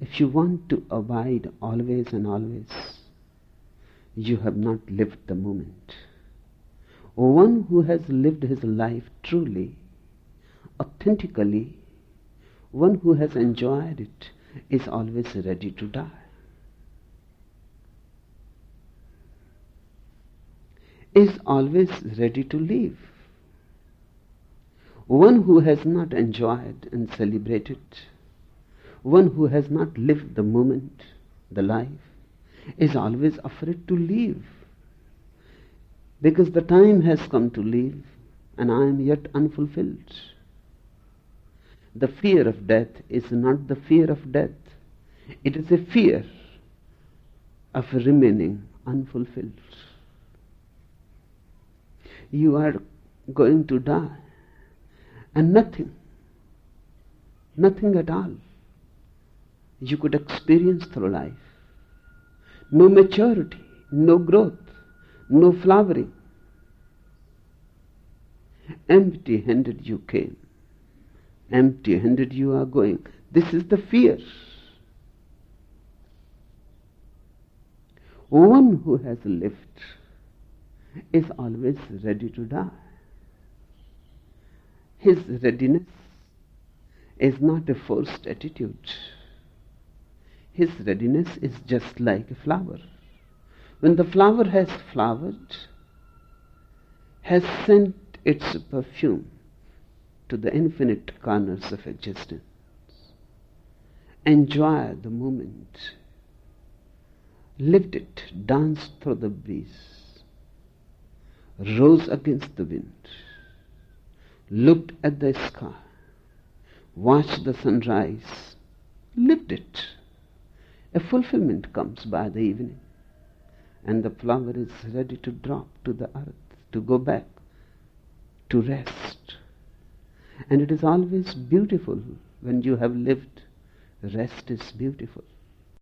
If you want to abide always and always, you have not lived the moment. One who has lived his life truly, authentically, one who has enjoyed it, is always ready to die. Is always ready to live. One who has not enjoyed and celebrated, one who has not lived the moment, the life, is always afraid to leave. Because the time has come to leave, and I am yet unfulfilled. The fear of death is not the fear of death. It is a fear of remaining unfulfilled. You are going to die, and nothing at all you could experience through life. No maturity, no growth, no flowering. Empty-handed you came. Empty-handed you are going. This is the fear. One who has lived is always ready to die. His readiness is not a forced attitude. His readiness is just like a flower. When the flower has flowered, has sent its perfume to the infinite corners of existence, enjoy the moment, lived it, danced through the breeze, rose against the wind, looked at the sky, watched the sunrise, lived it. A fulfillment comes by the evening, and the flower is ready to drop to the earth, to go back, to rest. And it is always beautiful when you have lived. Rest is beautiful.